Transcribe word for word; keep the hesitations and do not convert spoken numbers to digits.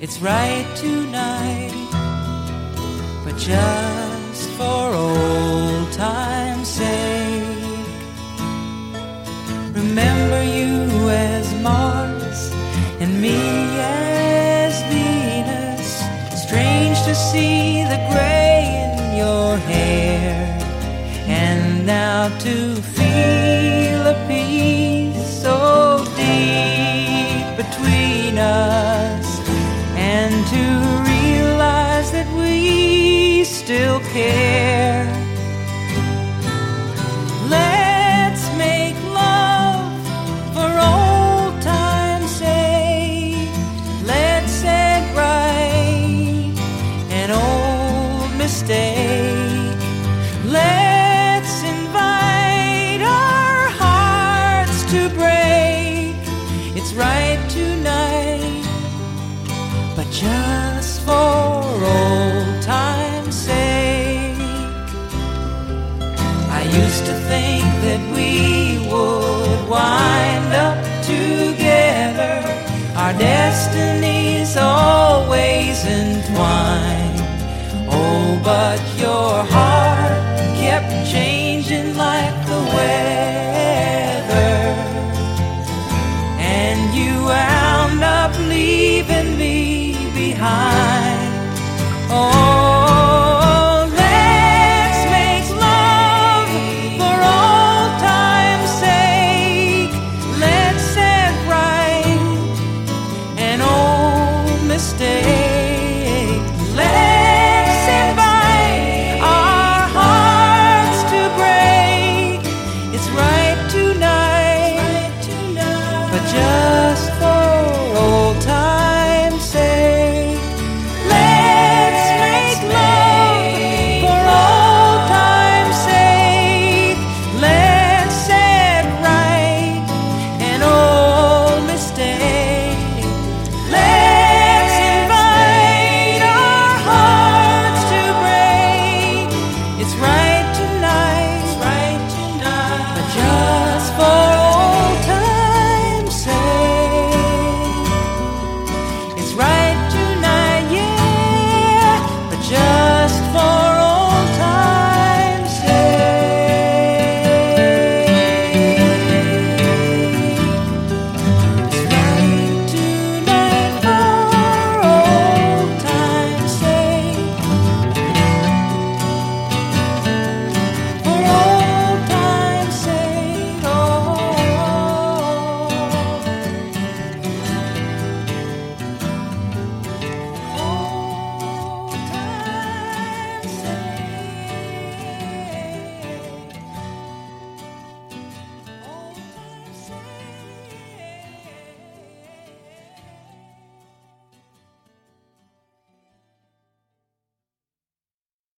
it's right tonight, but just for old time's sake. Remember you as Mars and me as Venus. Strange to see the gray in your hair, and now to feel a peace so deep between us, and to realize that we still care. Let's make love for old time's sake. Let's set right an old mistake. Let's invite our hearts to break. It's right tonight, but just for old time's sake. I used to think that we would wind up together, our destinies always entwined. Oh, but your heart kept changing like the weather.